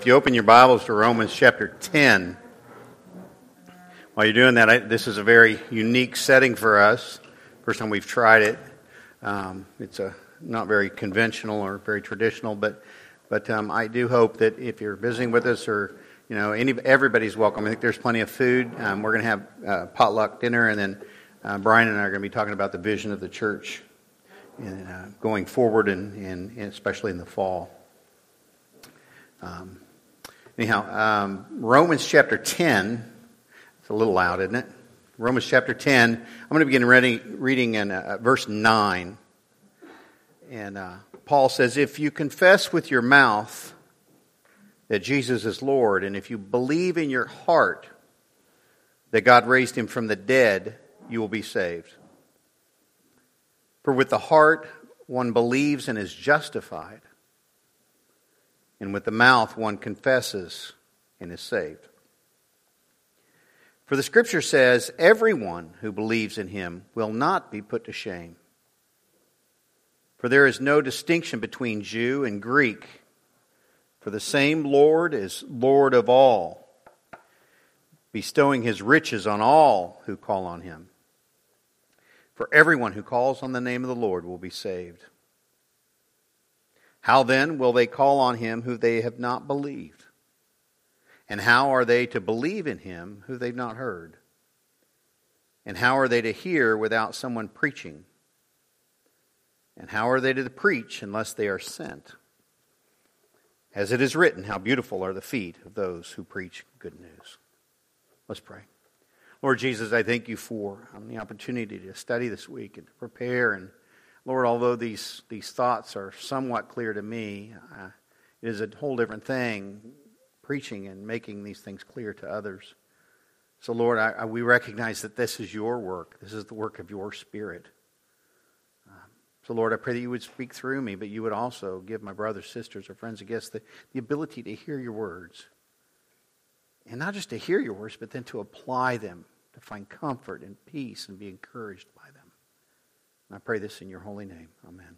If you open your Bibles to Romans chapter 10, while you're doing that, this is a very unique setting for us. First time we've tried it. It's not very conventional or very traditional, but I do hope that if you're visiting with us or everybody's welcome. I think there's plenty of food. We're going to have potluck dinner, and then Brian and I are going to be talking about the vision of the church and going forward, and especially in the fall. Romans chapter 10, it's a little loud, isn't it? Romans chapter 10, I'm going to begin reading in verse 9. And Paul says, if you confess with your mouth that Jesus is Lord, and if you believe in your heart that God raised him from the dead, you will be saved. For with the heart one believes and is justified, and with the mouth one confesses and is saved. For the Scripture says, everyone who believes in him will not be put to shame. For there is no distinction between Jew and Greek, for the same Lord is Lord of all, bestowing his riches on all who call on him. For everyone who calls on the name of the Lord will be saved. How then will they call on him who they have not believed? And how are they to believe in him who they've not heard? And how are they to hear without someone preaching? And how are they to preach unless they are sent? As it is written, how beautiful are the feet of those who preach good news. Let's pray. Lord Jesus, I thank you for the opportunity to study this week and to prepare. And Lord, although these thoughts are somewhat clear to me, it is a whole different thing preaching and making these things clear to others. So Lord, we recognize that this is your work. This is the work of your Spirit. So Lord, I pray that you would speak through me, but you would also give my brothers, sisters, or friends and guests the ability to hear your words. And not just to hear your words, but then to apply them, to find comfort and peace and be encouraged by them. And I pray this in your holy name. Amen.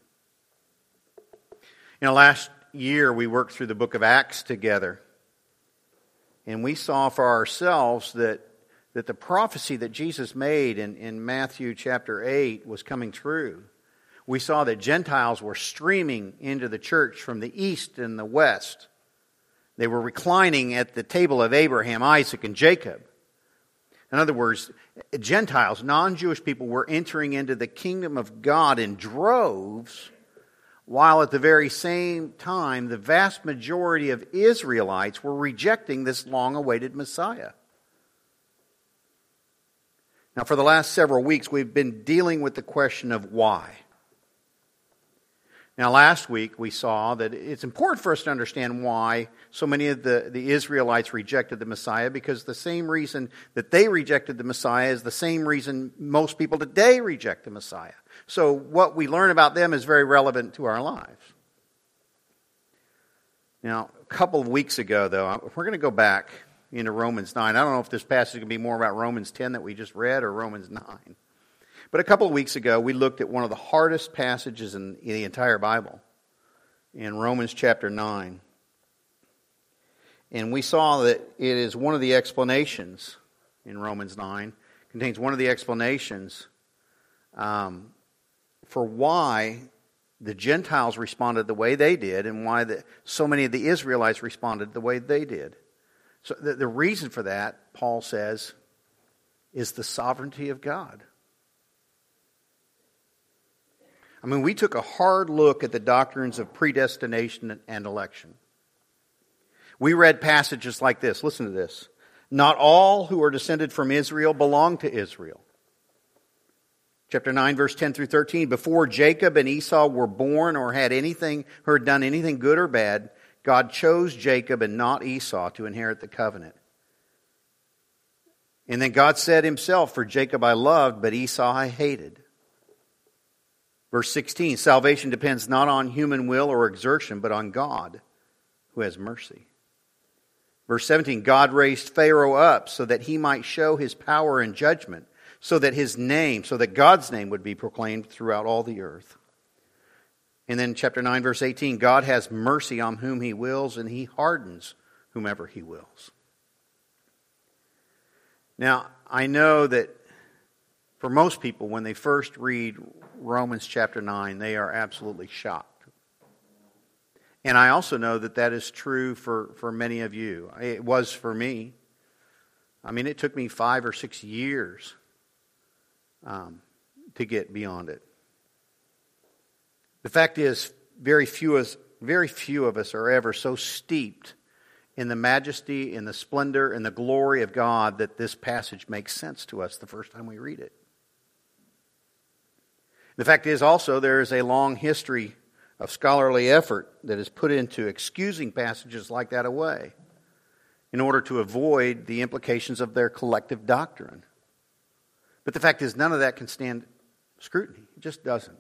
Last year we worked through the book of Acts together. And we saw for ourselves that the prophecy that Jesus made in Matthew chapter 8 was coming true. We saw that Gentiles were streaming into the church from the east and the west. They were reclining at the table of Abraham, Isaac, and Jacob. In other words, Gentiles, non-Jewish people, were entering into the kingdom of God in droves, while at the very same time, the vast majority of Israelites were rejecting this long-awaited Messiah. Now, for the last several weeks, we've been dealing with the question of why. Now, last week we saw that it's important for us to understand why so many of the Israelites rejected the Messiah, because the same reason that they rejected the Messiah is the same reason most people today reject the Messiah. So what we learn about them is very relevant to our lives. Now, a couple of weeks ago, though, we're going to go back into Romans 9. I don't know if this passage is going to be more about Romans 10 that we just read or Romans 9. But a couple of weeks ago, we looked at one of the hardest passages in the entire Bible, in Romans chapter 9. And we saw that it is one of the explanations in Romans 9, contains one of the explanations for why the Gentiles responded the way they did and why so many of the Israelites responded the way they did. So the reason for that, Paul says, is the sovereignty of God. I mean, we took a hard look at the doctrines of predestination and election. We read passages like this. Listen to this. Not all who are descended from Israel belong to Israel. Chapter 9, verse 10 through 13. Before Jacob and Esau were born or had done anything good or bad, God chose Jacob and not Esau to inherit the covenant. And then God said himself, for Jacob I loved, but Esau I hated. Verse 16, salvation depends not on human will or exertion, but on God, who has mercy. Verse 17, God raised Pharaoh up so that he might show his power and judgment, so that God's name would be proclaimed throughout all the earth. And then chapter 9, verse 18, God has mercy on whom he wills, and he hardens whomever he wills. Now, I know that for most people, when they first read Romans chapter 9, they are absolutely shocked. And I also know that that is true for many of you. It was for me. I mean, it took me 5 or 6 years to get beyond it. The fact is, very few of us are ever so steeped in the majesty, in the splendor, and the glory of God that this passage makes sense to us the first time we read it. The fact is also there is a long history of scholarly effort that is put into excusing passages like that away in order to avoid the implications of their collective doctrine. But the fact is none of that can stand scrutiny. It just doesn't.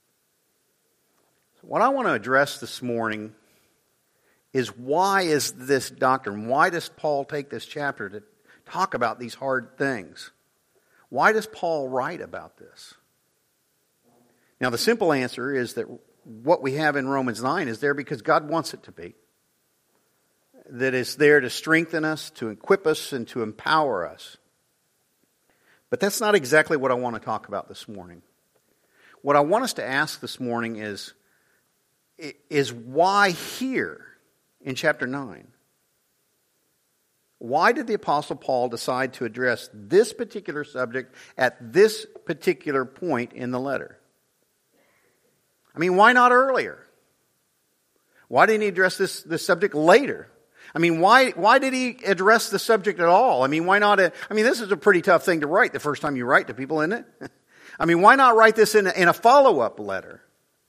So what I want to address this morning is why is this doctrine? Why does Paul take this chapter to talk about these hard things? Why does Paul write about this? Now, the simple answer is that what we have in Romans 9 is there because God wants it to be. That it's there to strengthen us, to equip us, and to empower us. But that's not exactly what I want to talk about this morning. What I want us to ask this morning is why here in chapter 9? Why did the Apostle Paul decide to address this particular subject at this particular point in the letter? I mean, why not earlier? Why didn't he address this subject later? I mean, why did he address the subject at all? I mean, why not? This is a pretty tough thing to write the first time you write to people, isn't it? I mean, why not write this in a follow-up letter?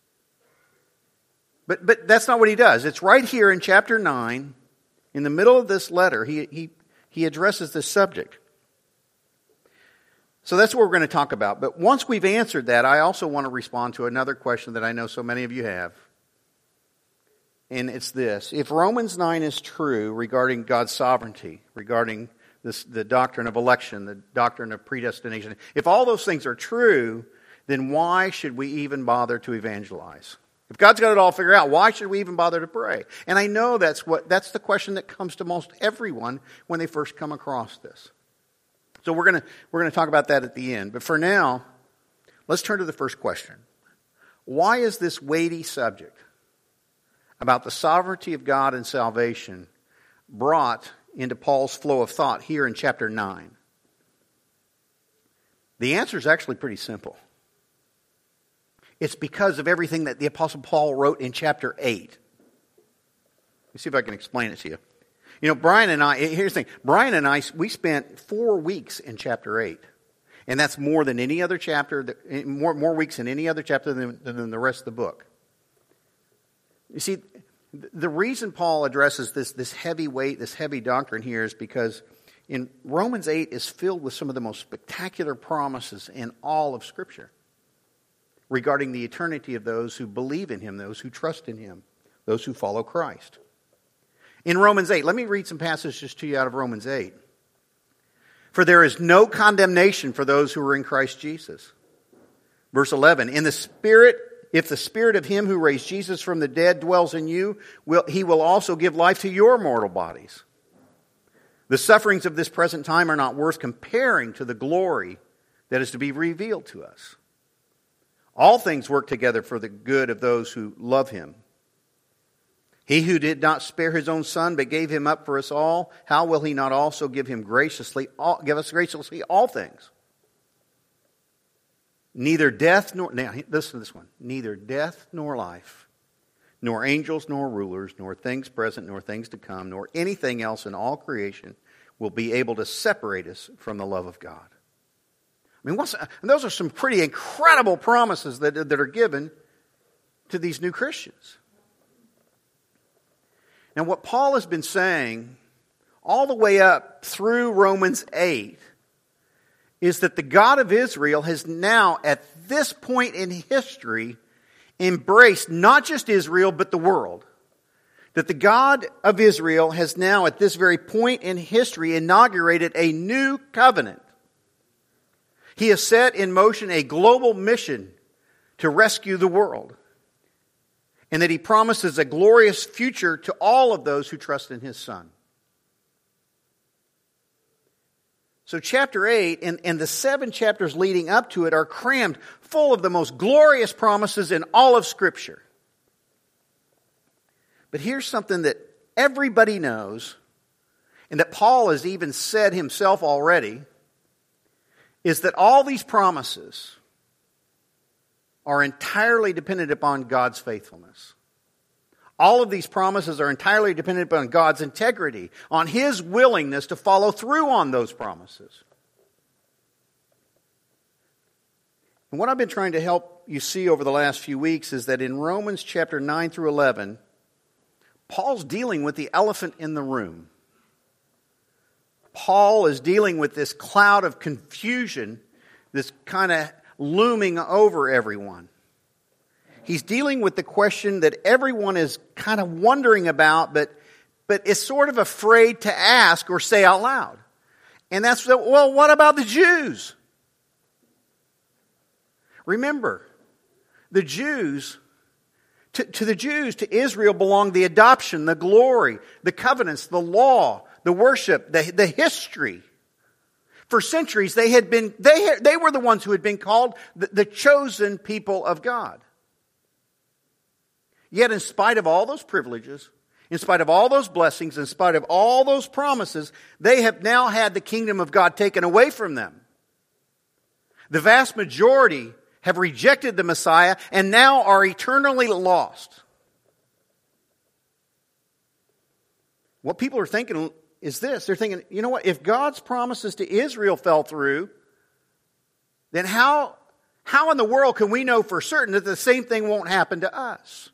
But that's not what he does. It's right here in chapter 9, in the middle of this letter, he addresses this subject. So that's what we're going to talk about. But once we've answered that, I also want to respond to another question that I know so many of you have. And it's this. If Romans 9 is true regarding God's sovereignty, regarding the doctrine of election, the doctrine of predestination, if all those things are true, then why should we even bother to evangelize? If God's got it all figured out, why should we even bother to pray? And I know that's the question that comes to most everyone when they first come across this. So we're going to talk about that at the end. But for now, let's turn to the first question. Why is this weighty subject about the sovereignty of God and salvation brought into Paul's flow of thought here in chapter 9? The answer is actually pretty simple. It's because of everything that the Apostle Paul wrote in chapter 8. Let me see if I can explain it to you. You know, Brian and I, here's the thing. Brian and I, we spent 4 weeks in chapter 8. And that's more than any other chapter, more weeks than any other chapter than the rest of the book. You see, the reason Paul addresses this heavy weight, this heavy doctrine here is because in Romans 8 is filled with some of the most spectacular promises in all of Scripture regarding the eternity of those who believe in Him, those who trust in Him, those who follow Christ. In Romans 8, let me read some passages to you out of Romans 8. For there is no condemnation for those who are in Christ Jesus. Verse 11, if the Spirit of Him who raised Jesus from the dead dwells in you, He will also give life to your mortal bodies. The sufferings of this present time are not worth comparing to the glory that is to be revealed to us. All things work together for the good of those who love Him. He who did not spare His own Son, but gave Him up for us all, how will He not also give us graciously all things? Neither death nor, now listen to this one, neither death nor life, nor angels nor rulers, nor things present nor things to come, nor anything else in all creation will be able to separate us from the love of God. I mean, those are some pretty incredible promises that are given to these new Christians. And what Paul has been saying all the way up through Romans 8 is that the God of Israel has now, at this point in history, embraced not just Israel, but the world. That the God of Israel has now, at this very point in history, inaugurated a new covenant. He has set in motion a global mission to rescue the world. And that He promises a glorious future to all of those who trust in His Son. So chapter 8 and the 7 chapters leading up to it are crammed full of the most glorious promises in all of Scripture. But here's something that everybody knows, and that Paul has even said himself already, is that all these promises are entirely dependent upon God's faithfulness. All of these promises are entirely dependent upon God's integrity, on His willingness to follow through on those promises. And what I've been trying to help you see over the last few weeks is that in Romans chapter 9 through 11, Paul's dealing with the elephant in the room. Paul is dealing with this cloud of confusion that's kind of looming over everyone. He's dealing with the question that everyone is kind of wondering about, but is sort of afraid to ask or say out loud. And that's, well, what about the Jews? Remember, the Jews, to the Jews, to Israel belonged the adoption, the glory, the covenants, the law, the worship, the history. For centuries, they were the ones who had been called the chosen people of God. Yet in spite of all those privileges, in spite of all those blessings, in spite of all those promises, they have now had the kingdom of God taken away from them. The vast majority have rejected the Messiah and now are eternally lost. What people are thinking is this. They're thinking, you know what, if God's promises to Israel fell through, then how in the world can we know for certain that the same thing won't happen to us?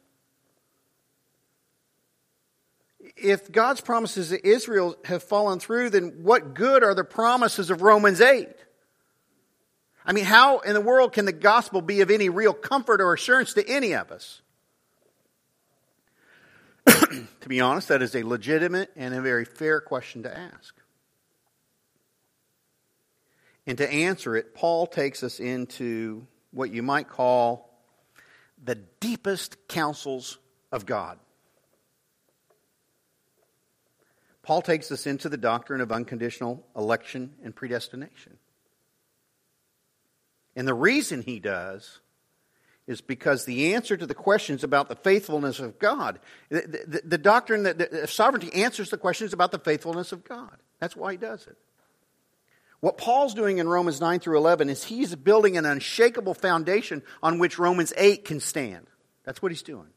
If God's promises to Israel have fallen through, then what good are the promises of Romans 8? I mean, how in the world can the gospel be of any real comfort or assurance to any of us? To be honest, that is a legitimate and a very fair question to ask. And to answer it, Paul takes us into what you might call the deepest counsels of God. Paul takes us into the doctrine of unconditional election and predestination. And the reason he does is because the answer to the questions about the faithfulness of God, the doctrine that sovereignty answers the questions about the faithfulness of God. That's why he does it. What Paul's doing in Romans 9 through 11 is he's building an unshakable foundation on which Romans 8 can stand. That's what he's doing.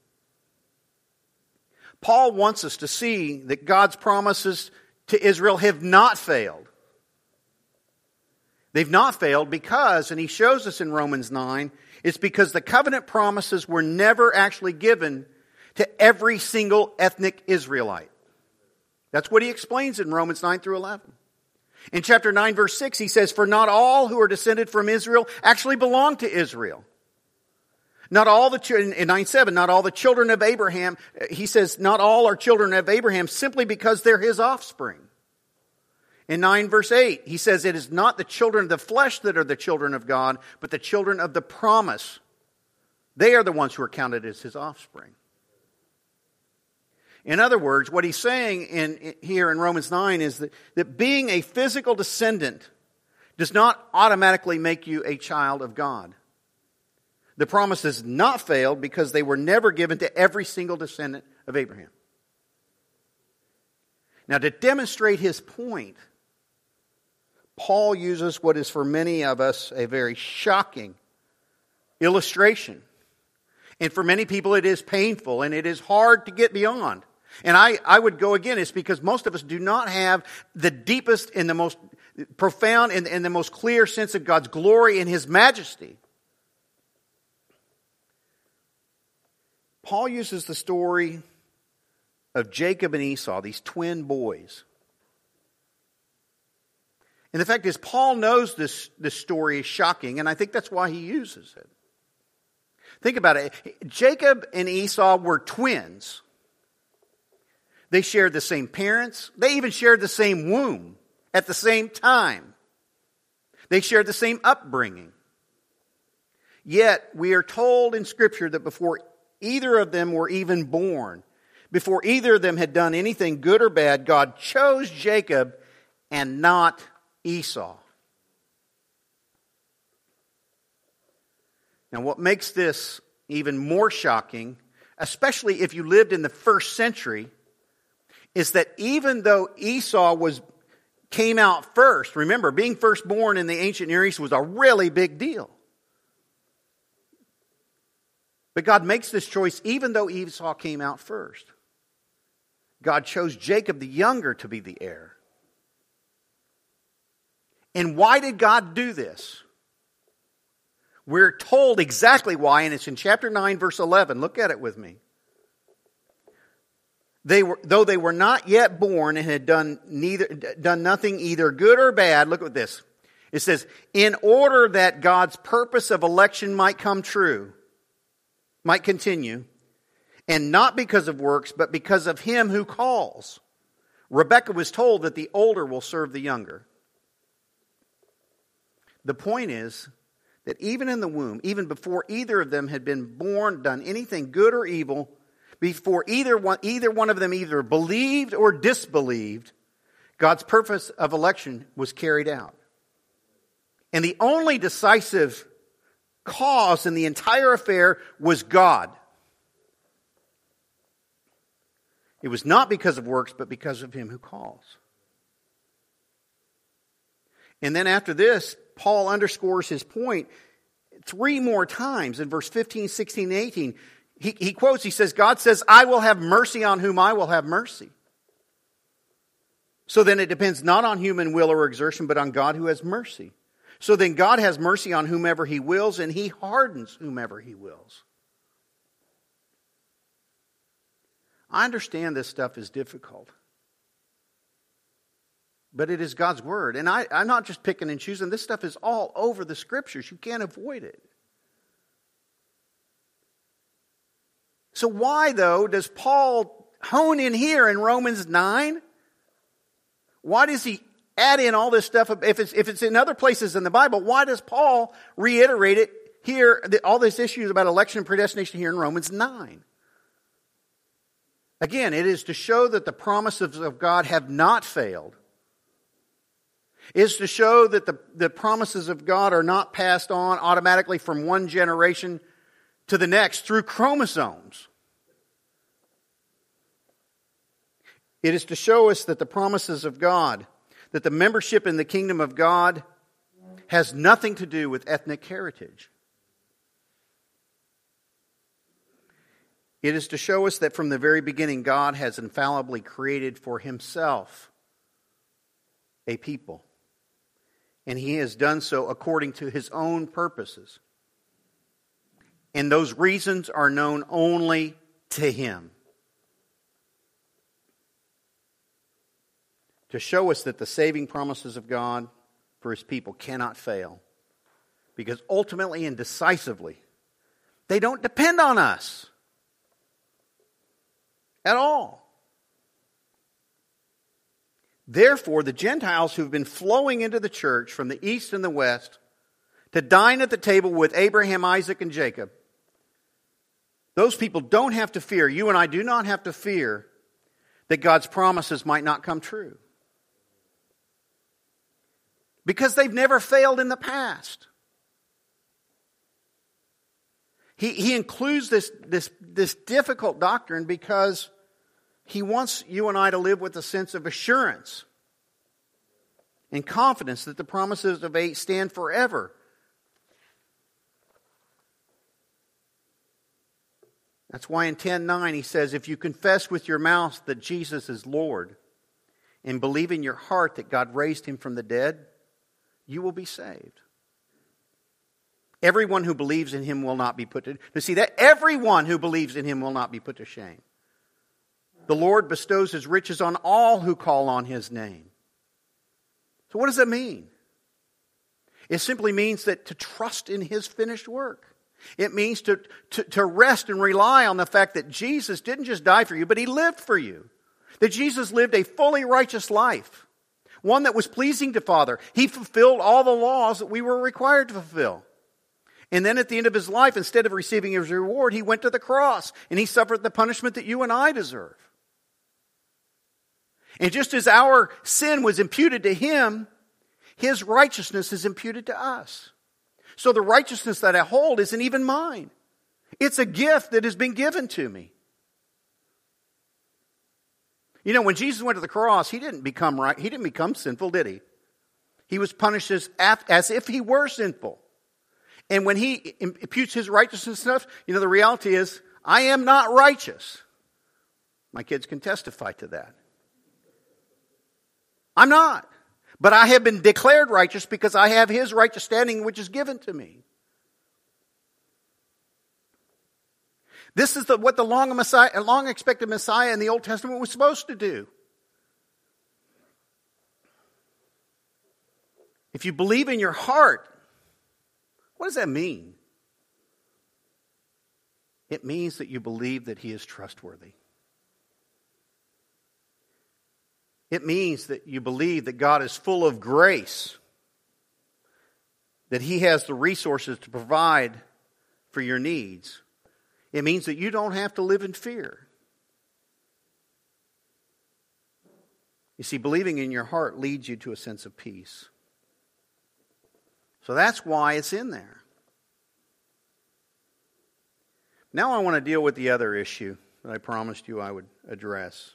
Paul wants us to see that God's promises to Israel have not failed. They've not failed because, and he shows us in Romans 9, it's because the covenant promises were never actually given to every single ethnic Israelite. That's what he explains in Romans 9 through 11. In chapter 9, verse 6, he says, "For not all who are descended from Israel actually belong to Israel. Not all the children," in 9:7, "not all the children of Abraham," he says, "not all are children of Abraham simply because they're his offspring." In 9 verse 8, he says, "It is not the children of the flesh that are the children of God, but the children of the promise. They are the ones who are counted as his offspring." In other words, what he's saying here in Romans 9 is that being a physical descendant does not automatically make you a child of God. The promise has not failed because they were never given to every single descendant of Abraham. Now, to demonstrate his point, Paul uses what is for many of us a very shocking illustration. And for many people it is painful and it is hard to get beyond. And I would go again, it's because most of us do not have the deepest and the most profound and the most clear sense of God's glory and his majesty. Paul uses the story of Jacob and Esau, these twin boys. And the fact is, Paul knows this story is shocking, and I think that's why he uses it. Think about it. Jacob and Esau were twins. They shared the same parents. They even shared the same womb at the same time. They shared the same upbringing. Yet, we are told in Scripture that before either of them were even born, before either of them had done anything good or bad, God chose Jacob and not Esau. Now, what makes this even more shocking, especially if you lived in the first century, is that even though Esau came out first, remember, being firstborn in the ancient Near East was a really big deal. But God makes this choice even though Esau came out first. God chose Jacob the younger to be the heir. And why did God do this? We're told exactly why, and it's in chapter 9, verse 11. Look at it with me. Though they were not yet born and had done nothing either good or bad, look at this. It says, in order that God's purpose of election might come true, might continue, and not because of works, but because of him who calls. Rebekah was told that the older will serve the younger. The point is that even in the womb, even before either of them had been born, done anything good or evil, before either one of them either believed or disbelieved, God's purpose of election was carried out. And the only decisive cause in the entire affair was God. It was not because of works, but because of him who calls. And then after this, Paul underscores his point 3 more times in verse 15, 16, and 18. He quotes, he says, God says, I will have mercy on whom I will have mercy. So then it depends not on human will or exertion, but on God who has mercy. So then God has mercy on whomever he wills, and he hardens whomever he wills. I understand this stuff is difficult. But it is God's word. And I'm not just picking and choosing. This stuff is all over the scriptures. You can't avoid it. So why, though, does Paul hone in here in Romans 9? Why does he add in all this stuff? If it's in other places in the Bible, why does Paul reiterate it here, all these issues about election and predestination here in Romans 9? Again, it is to show that the promises of God have not failed. It is to show that the promises of God are not passed on automatically from one generation to the next through chromosomes. It is to show us that the promises of God, that the membership in the kingdom of God has nothing to do with ethnic heritage. It is to show us that from the very beginning, God has infallibly created for himself a people. And he has done so according to his own purposes. And those reasons are known only to him. To show us that the saving promises of God for his people cannot fail. Because ultimately and decisively, they don't depend on us at all. Therefore, the Gentiles who have been flowing into the church from the east and the west to dine at the table with Abraham, Isaac, and Jacob, those people don't have to fear, you and I do not have to fear, that God's promises might not come true. Because they've never failed in the past. He includes this difficult doctrine because he wants you and I to live with a sense of assurance and confidence that the promises of 8 stand forever. That's why in 10:9 he says, if you confess with your mouth that Jesus is Lord and believe in your heart that God raised him from the dead, you will be saved. Everyone who believes in him will not be put to see that everyone who believes in him will not be put to shame. The Lord bestows his riches on all who call on his name. So what does that mean? It simply means that to trust in his finished work. It means to rest and rely on the fact that Jesus didn't just die for you, but he lived for you. That Jesus lived a fully righteous life. One that was pleasing to Father. He fulfilled all the laws that we were required to fulfill. And then at the end of his life, instead of receiving his reward, he went to the cross and he suffered the punishment that you and I deserve. And just as our sin was imputed to him, His righteousness is imputed to us. So the righteousness that I hold isn't even mine. It's a gift that has been given to me. You know, when Jesus went to the cross, He didn't become right. He didn't become sinful, did He? He was punished as if He were sinful. And when He imputes His righteousness to us, you know, the reality is, I am not righteous. My kids can testify to that. I'm not. But I have been declared righteous because I have His righteous standing which is given to me. This is what the long-expected Messiah in the Old Testament was supposed to do. If you believe in your heart, what does that mean? It means that you believe that He is trustworthy. It means that you believe that God is full of grace, that He has the resources to provide for your needs. It means that you don't have to live in fear. You see, believing in your heart leads you to a sense of peace. So that's why it's in there. Now I want to deal with the other issue that I promised you I would address.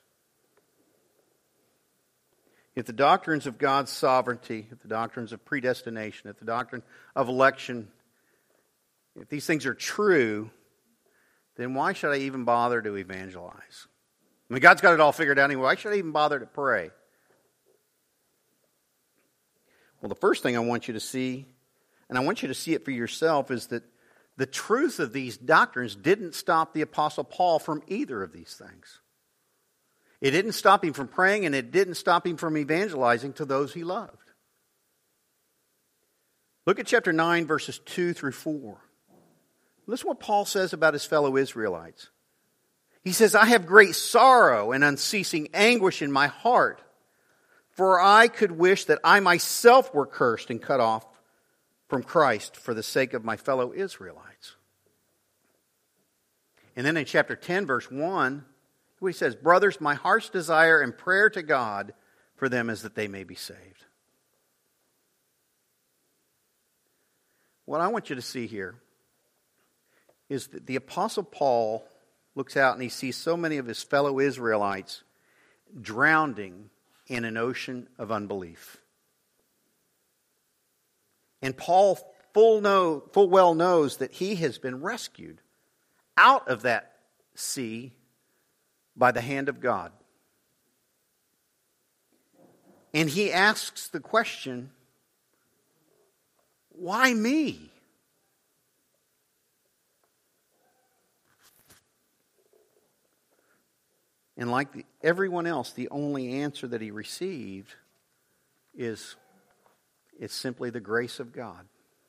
If the doctrines of God's sovereignty, if the doctrines of predestination, if the doctrine of election, if these things are true, then why should I even bother to evangelize? I mean, God's got it all figured out anyway. Why should I even bother to pray? Well, the first thing I want you to see, and I want you to see it for yourself, is that the truth of these doctrines didn't stop the Apostle Paul from either of these things. It didn't stop him from praying, and it didn't stop him from evangelizing to those he loved. Look at chapter 9, verses 2 through 4. Listen to what Paul says about his fellow Israelites. He says, I have great sorrow and unceasing anguish in my heart, for I could wish that I myself were cursed and cut off from Christ for the sake of my fellow Israelites. And then in chapter 10, verse 1, he says, brothers, my heart's desire and prayer to God for them is that they may be saved. What I want you to see here is that the Apostle Paul looks out and he sees so many of his fellow Israelites drowning in an ocean of unbelief. And Paul full well knows that he has been rescued out of that sea by the hand of God. And he asks the question, why me? And like everyone else, the only answer that he received is, it's simply the grace of God.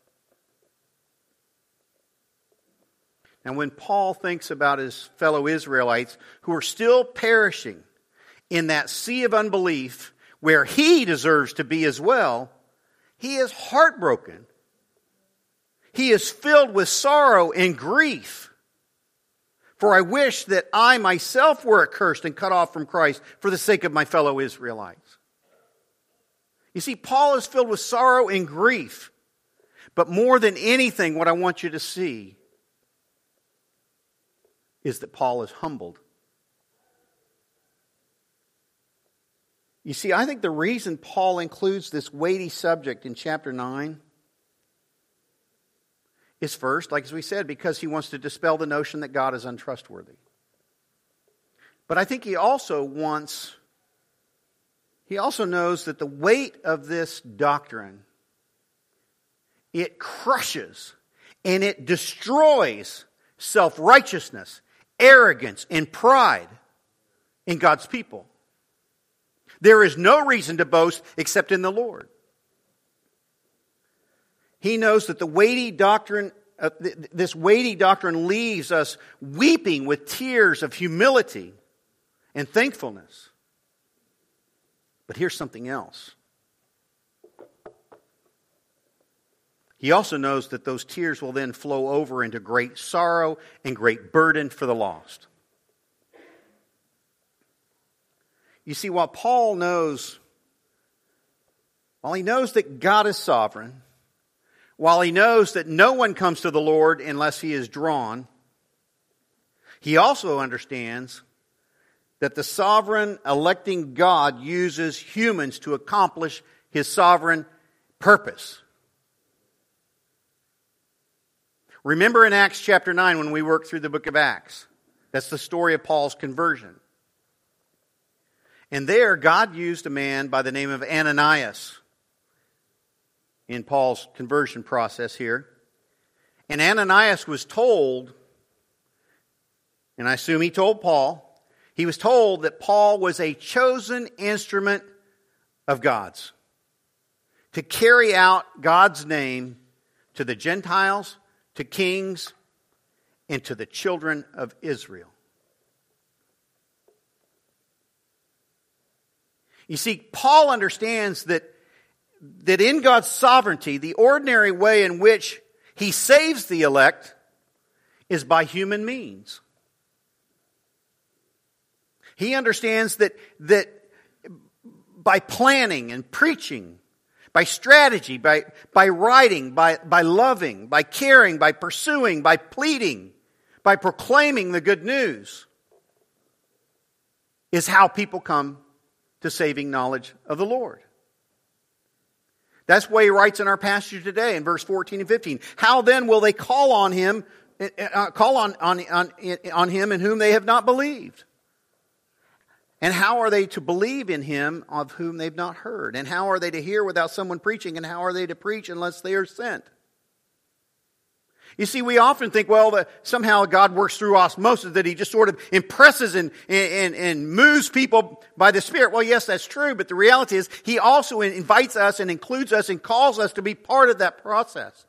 And when Paul thinks about his fellow Israelites who are still perishing in that sea of unbelief where he deserves to be as well, he is heartbroken. He is filled with sorrow and grief. For I wish that I myself were accursed and cut off from Christ for the sake of my fellow Israelites. You see, Paul is filled with sorrow and grief. But more than anything, what I want you to see is that Paul is humbled. You see, I think the reason Paul includes this weighty subject in chapter 9 is first, like as we said, because he wants to dispel the notion that God is untrustworthy. But I think he also knows that the weight of this doctrine, it crushes and it destroys self-righteousness, arrogance, and pride in God's people. There is no reason to boast except in the Lord. He knows that this weighty doctrine leaves us weeping with tears of humility and thankfulness. But here's something else. He also knows that those tears will then flow over into great sorrow and great burden for the lost. You see, while Paul knows while he knows that God is sovereign, while he knows that no one comes to the Lord unless he is drawn, he also understands that the sovereign electing God uses humans to accomplish his sovereign purpose. Remember in Acts chapter 9 when we worked through the book of Acts. That's the story of Paul's conversion. And there God used a man by the name of Ananias in Paul's conversion process here. And Ananias was told, and I assume he told Paul, he was told that Paul was a chosen instrument of God's to carry out God's name to the Gentiles, to kings, and to the children of Israel. You see, Paul understands that in God's sovereignty, the ordinary way in which he saves the elect is by human means. He understands that by planning and preaching, by strategy, by writing, by loving, by caring, by pursuing, by pleading, by proclaiming the good news, is how people come to saving knowledge of the Lord. That's why he writes in our passage today in verse 14 and 15. How then will they call on him in whom they have not believed? And how are they to believe in him of whom they've not heard? And how are they to hear without someone preaching? And how are they to preach unless they are sent? You see, we often think, well, that somehow God works through osmosis, that he just sort of impresses and moves people by the Spirit. Well, yes, that's true, but the reality is he also invites us and includes us and calls us to be part of that process.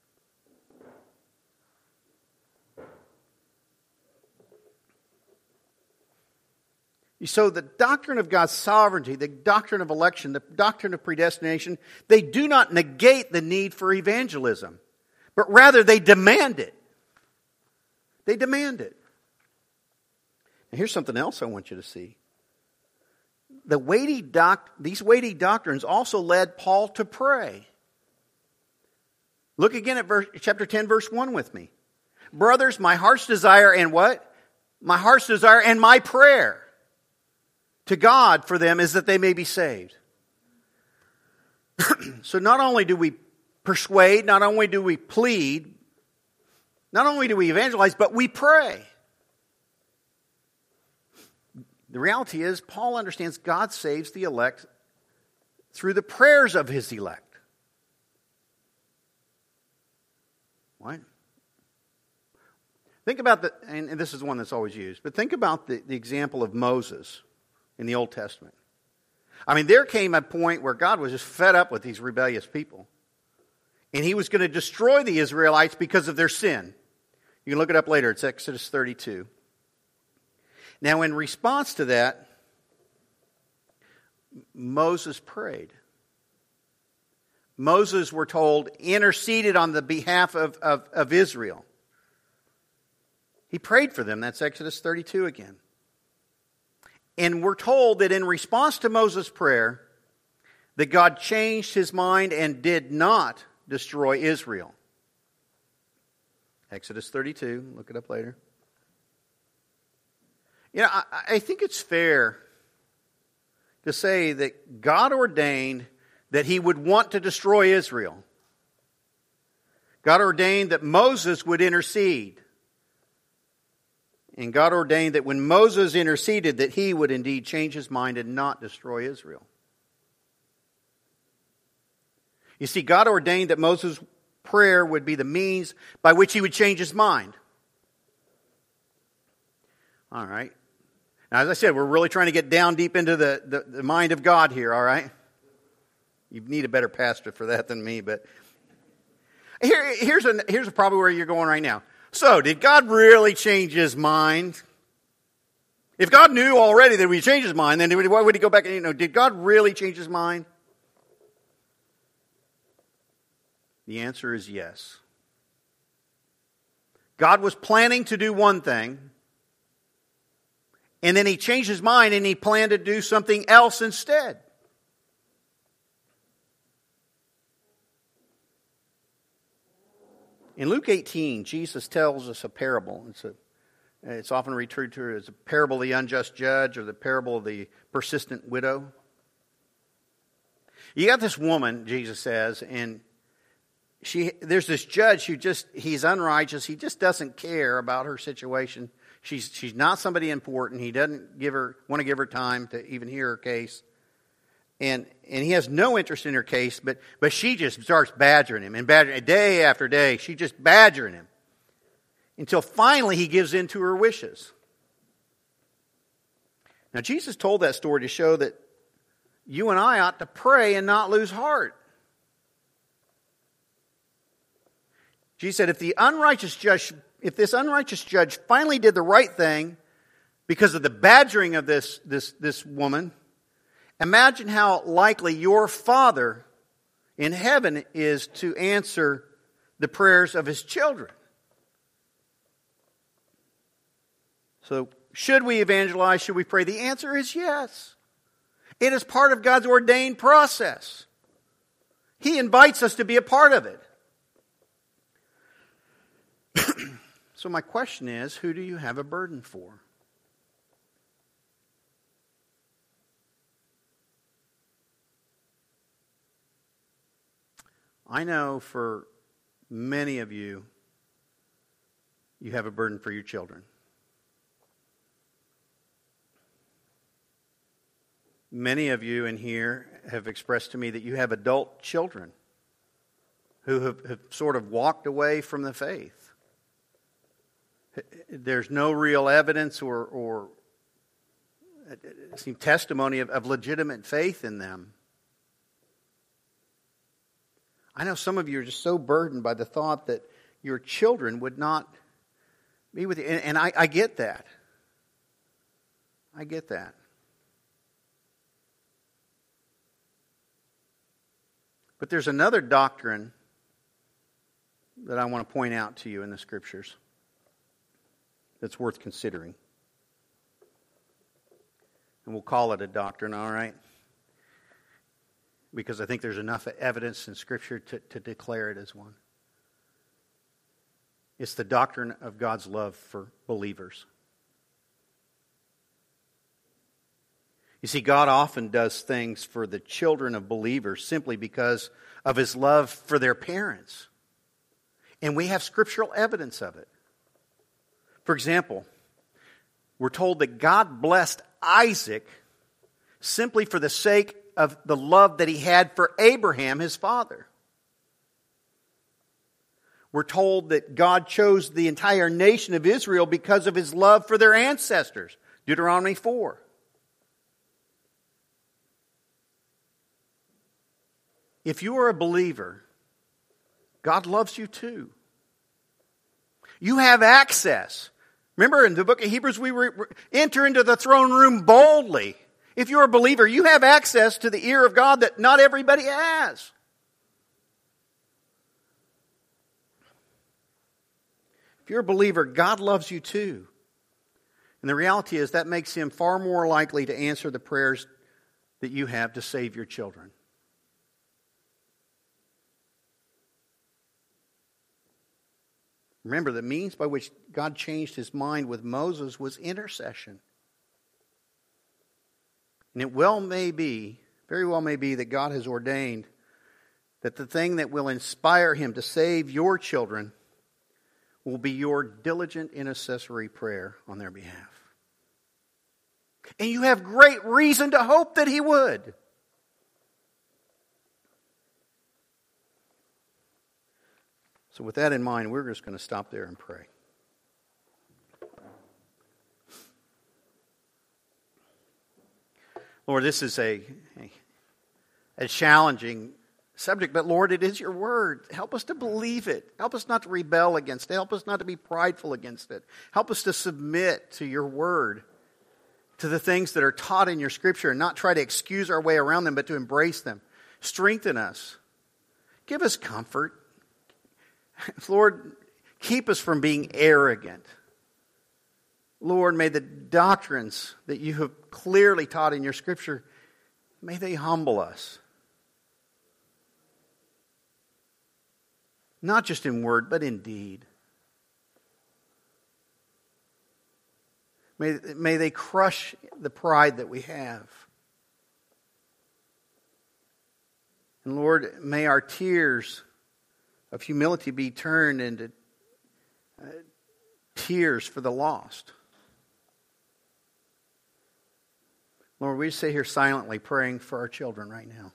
So the doctrine of God's sovereignty, the doctrine of election, the doctrine of predestination, they do not negate the need for evangelism, but rather they demand it. They demand it. And here's something else I want you to see. These weighty doctrines also led Paul to pray. Look again at chapter 10, verse 1 with me. Brothers, my heart's desire and what? My heart's desire and my prayer to God for them is that they may be saved. So not only do we persuade, not only do we plead, not only do we evangelize, but we pray. The reality is, Paul understands God saves the elect through the prayers of his elect. What? Think about and this is the one that's always used, but think about the example of Moses in the Old Testament. I mean, there came a point where God was just fed up with these rebellious people. And he was going to destroy the Israelites because of their sin. You can look it up later. It's Exodus 32. Now, in response to that, Moses prayed. Moses, we're told, interceded on the behalf of Israel. He prayed for them. That's Exodus 32 again. And we're told that in response to Moses' prayer, that God changed his mind and did not destroy Israel. Exodus 32, look it up later. You know, I think it's fair to say that God ordained that he would want to destroy Israel. God ordained that Moses would intercede. And God ordained that when Moses interceded, that he would indeed change his mind and not destroy Israel. You see, God ordained that Moses' prayer would be the means by which he would change his mind. All right. Now, as I said, we're really trying to get down deep into the mind of God here, all right? You need a better pastor for that than me, but here's probably where you're going right now. So, did God really change his mind? If God knew already that he changed his mind, then why would he go back and, did God really change his mind? The answer is yes. God was planning to do one thing, and then he changed his mind and he planned to do something else instead. In Luke 18, Jesus tells us a parable. It's often referred to as a parable of the unjust judge or the parable of the persistent widow. You got this woman, Jesus says, and there's this judge he's unrighteous. He just doesn't care about her situation. She's not somebody important. He doesn't want to give her time to even hear her case. And he has no interest in her case, but she just starts badgering him, and badgering day after day. She just badgering him until finally he gives in to her wishes. Now, Jesus told that story to show that you and I ought to pray and not lose heart. Jesus said, if this unrighteous judge finally did the right thing because of the badgering of this woman, imagine how likely your Father in heaven is to answer the prayers of His children. So, should we evangelize? Should we pray? The answer is yes. It is part of God's ordained process. He invites us to be a part of it. So my question is, who do you have a burden for? I know for many of you, you have a burden for your children. Many of you in here have expressed to me that you have adult children who have sort of walked away from the faith. There's no real evidence or testimony of legitimate faith in them. I know some of you are just so burdened by the thought that your children would not be with you. And I get that. I get that. But there's another doctrine that I want to point out to you in the Scriptures that's worth considering. And we'll call it a doctrine, all right? Because I think there's enough evidence in Scripture to declare it as one. It's the doctrine of God's love for believers. You see, God often does things for the children of believers simply because of His love for their parents. And we have scriptural evidence of it. For example, we're told that God blessed Isaac simply for the sake of the love that He had for Abraham, his father. We're told that God chose the entire nation of Israel because of His love for their ancestors. Deuteronomy 4. If you are a believer, God loves you too. You have access. Remember in the book of Hebrews, we enter into the throne room boldly. If you're a believer, you have access to the ear of God that not everybody has. If you're a believer, God loves you too. And the reality is that makes Him far more likely to answer the prayers that you have to save your children. Remember, the means by which God changed His mind with Moses was intercession. And it very well may be that God has ordained that the thing that will inspire Him to save your children will be your diligent intercessory prayer on their behalf. And you have great reason to hope that He would. So with that in mind, we're just going to stop there and pray. Lord, this is a challenging subject, but Lord, it is your word. Help us to believe it. Help us not to rebel against it. Help us not to be prideful against it. Help us to submit to your word, to the things that are taught in your Scripture, and not try to excuse our way around them, but to embrace them. Strengthen us. Give us comfort. Lord, keep us from being arrogant. Lord, may the doctrines that you have clearly taught in your Scripture, may they humble us. not just in word, but in deed. May they crush the pride that we have. And Lord, may our tears of humility be turned into tears for the lost. Lord, we just sit here silently praying for our children right now.